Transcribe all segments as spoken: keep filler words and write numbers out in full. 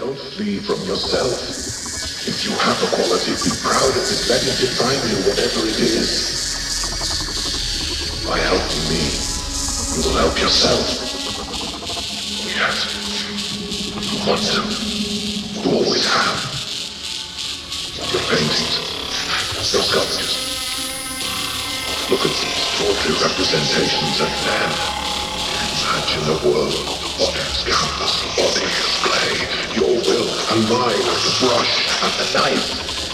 Don't flee from yourself. If you have a quality, be proud of it. Let it define you, whatever it is. By helping me, you will help yourself. Yes. You want to. You always have. Your paintings, your sculptures. Look at these tawdry representations of men. Imagine a world of bodies, canvas, bodies, clay, your will and mine as the brush and the knife.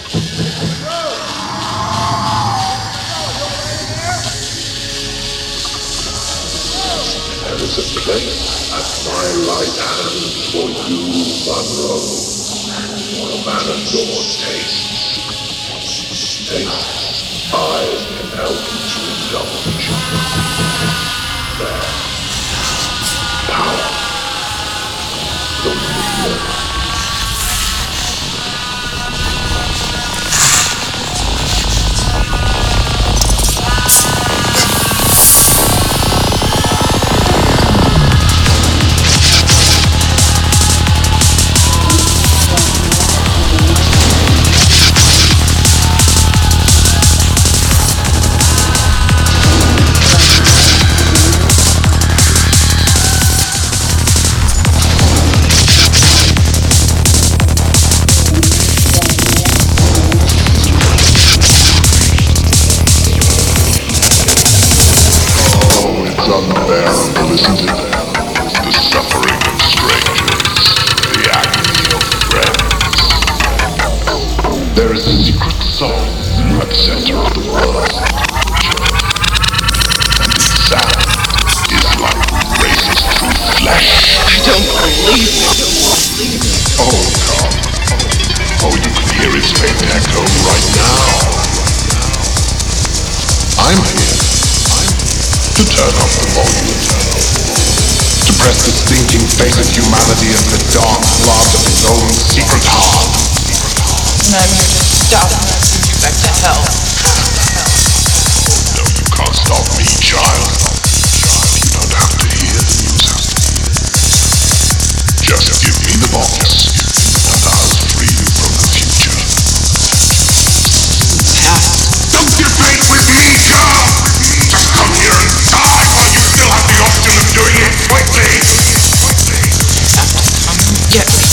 There is a place at my right hand for you, Monroe, for a man of your tastes. Tastes I can help you to indulge. There. Power. Dominion. Unbearable, isn't it? The suffering of strangers, the agony of friends. There is a secret soul at the center of the world. And its sound is like razors through flesh. I don't believe it. Oh, come. Oh, you can hear its faint echo right now. I'm here. To turn up the volume, to press the stinking face of humanity into the dark blood of its own secret heart. And I'm here to stop and send you back to hell. No, you can't stop me, child. You don't have to hear the music. Just give me the box, and I'll free you from the future. Past. Don't debate with me, child! Just come here and die while you still have the option of doing it quickly! Have to come and get me.